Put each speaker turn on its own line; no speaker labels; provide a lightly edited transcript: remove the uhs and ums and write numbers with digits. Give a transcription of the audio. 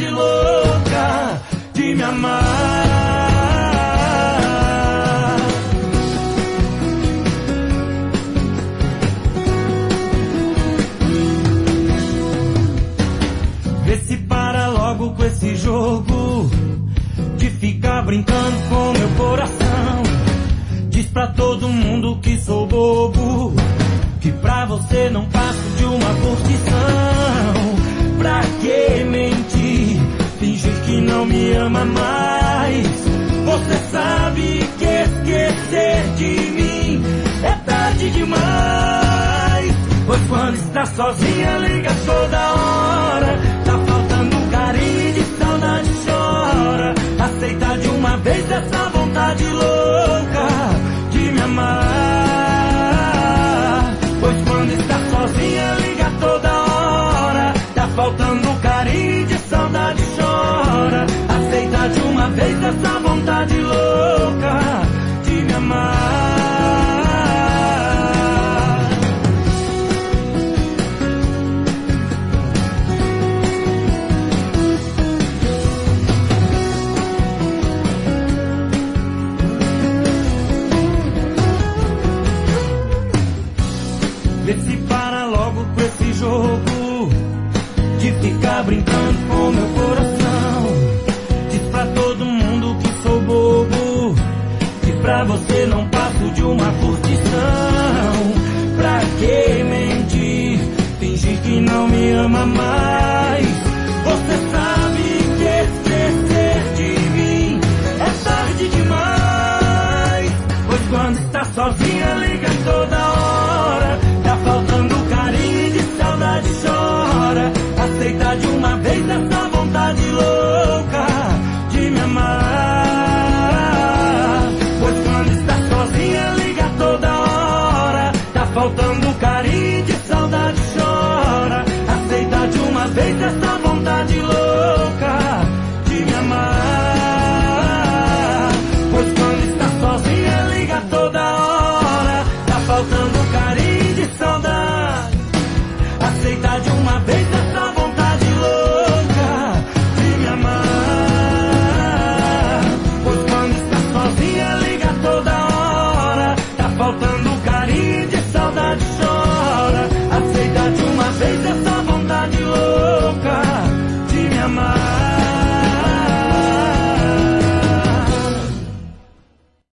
vontade louca de me amar. Vê se para logo com esse jogo de ficar brincando com meu coração. Diz pra todo mundo que sou bobo, que pra você não passo de uma curtição. Pra que mentir, fingir que não me ama mais? Você sabe que esquecer de mim é tarde demais. Pois quando está sozinha liga toda hora, tá faltando carinho e de saudade chora. Aceita de uma vez essa vontade louca de me amar. Pois quando está sozinha liga toda hora, tá faltando carinho e de saudade chora. Aceita de uma vez essa vontade louca de me amar. Vê se para logo com esse jogo de ficar brincando com meu coração. Diz pra todo mundo que sou bobo, que pra você não passo de uma curtição. Pra que mentir, fingir que não me ama mais? Você